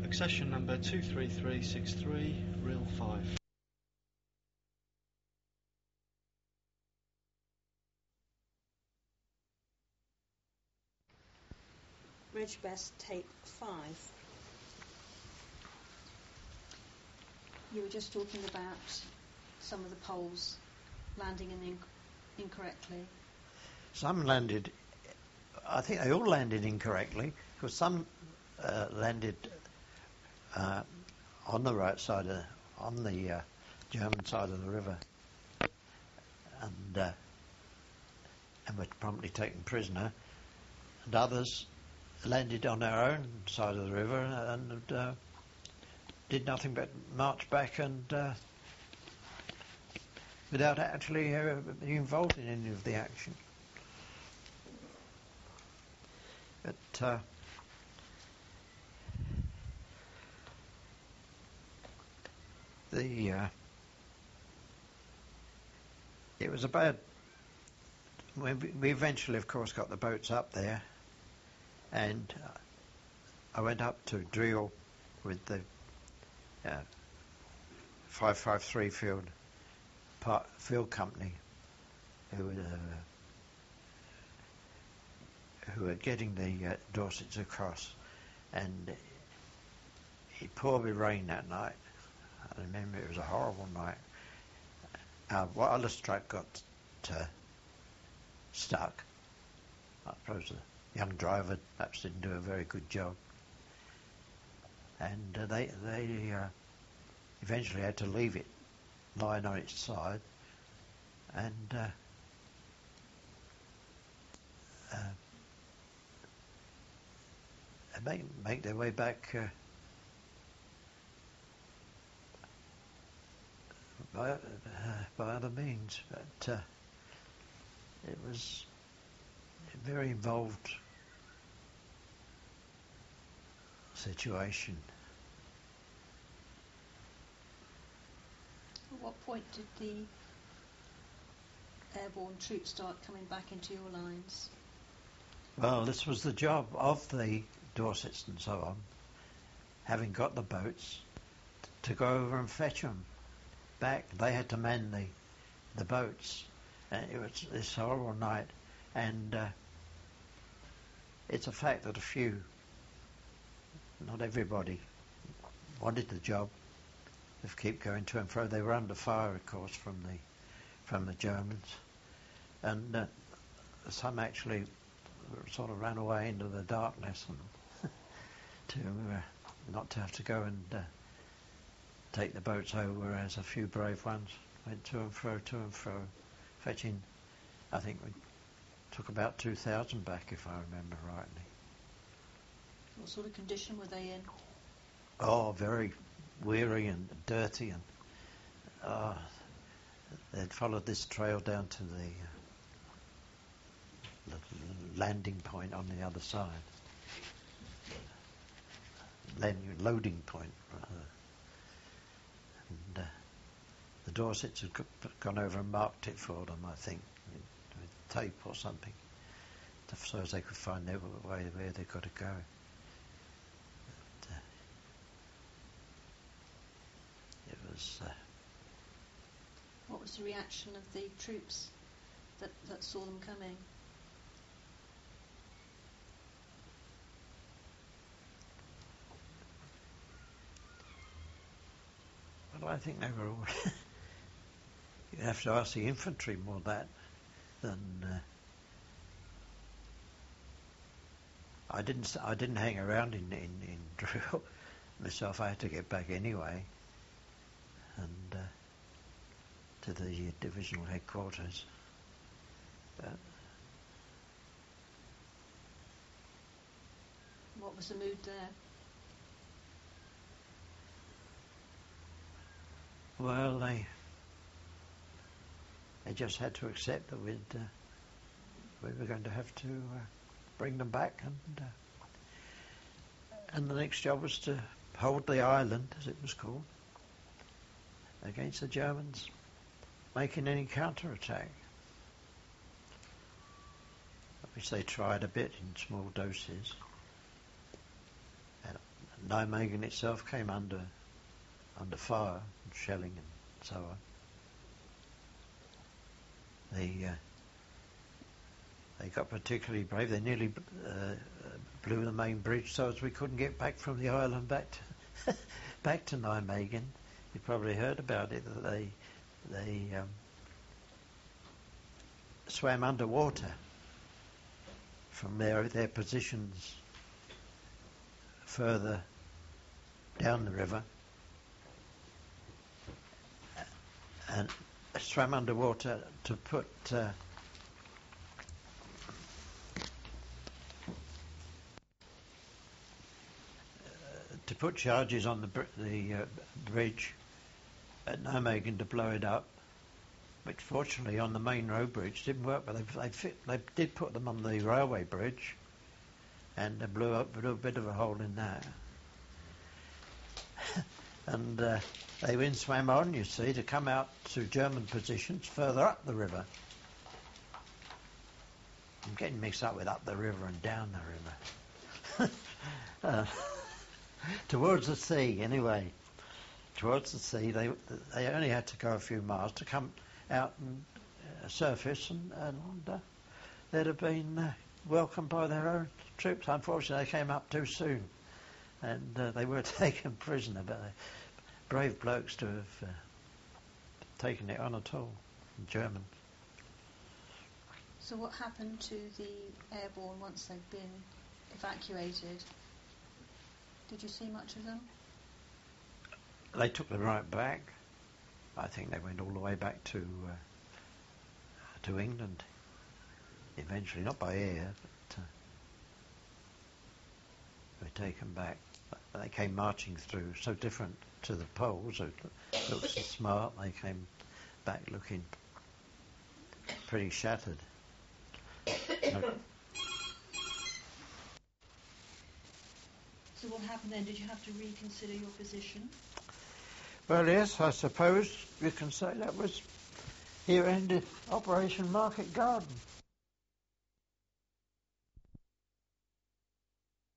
Accession number 23363, reel 5. Reg Best, tape 5. You were just talking about some of the poles landing incorrectly. Some landed, I think they all landed incorrectly, because some landed on the right side, on the German side of the river, and were promptly taken prisoner, and others landed on our own side of the river and did nothing but march back and without actually being involved in any of the action. But it was a bad. We eventually, of course, got the boats up there, and I went up to drill with the 553 field company, who were getting the Dorsets across, and it poured with rain that night. I remember it was a horrible night. Our wireless truck got stuck. I suppose the young driver perhaps didn't do a very good job, and they eventually had to leave it lying on its side and make their way back by other means. But it was a very involved situation. At what point did the airborne troops start coming back into your lines? Well, this was the job of the Dorsets and so on, having got the boats, to go over and fetch them back. They had to man the boats. It was this horrible night, and it's a fact that a few, not everybody, wanted the job of keep going to and fro. They were under fire, of course, from the Germans, and some actually sort of ran away into the darkness and to not to have to go and take the boats over, whereas a few brave ones went to and fro, fetching. I think we took about 2,000 back, if I remember rightly. What sort of condition were they in? Oh, very weary and dirty, and they'd followed this trail down to the landing point on the other side. Loading point, rather. And the Dorsets had gone over and marked it for them, I think, with tape or something, so as they could find their way where they've got to go. But, it was... What was the reaction of the troops that saw them coming? Well, I think they were all... You have to ask the infantry more that than... I didn't hang around in drill myself. I had to get back anyway, and to the divisional headquarters. But what was the mood there? Well, they just had to accept that we were going to have to bring them back, and the next job was to hold the island, as it was called, against the Germans making any counter-attack, which they tried a bit in small doses. Nijmegen itself came under fire and shelling and so on. They got particularly brave. They nearly blew the main bridge so as we couldn't get back from the island back to Nijmegen. You probably heard about it, that they swam underwater from their positions further down the river, and swam underwater to put charges on the bridge at Nijmegen to blow it up, which fortunately on the main road bridge didn't work, but they did put them on the railway bridge, and they blew a bit of a hole in that. And they then swam on, you see, to come out to German positions further up the river. I'm getting mixed up with up the river and down the river. Towards the sea, anyway. Towards the sea, they only had to go a few miles to come out and surface, and they'd have been welcomed by their own troops. Unfortunately, they came up too soon, and they were taken prisoner. But brave blokes to have taken it on at all, the Germans. So what happened to the airborne once they'd been evacuated? Did you see much of them? They took them right back. I think they went all the way back to England. Eventually, not by air, but they were taken back. They came marching through, so different to the Poles. It looked so smart. They came back looking pretty shattered. So what happened then? Did you have to reconsider your position? Well, yes, I suppose you can say that was here ended Operation Market Garden.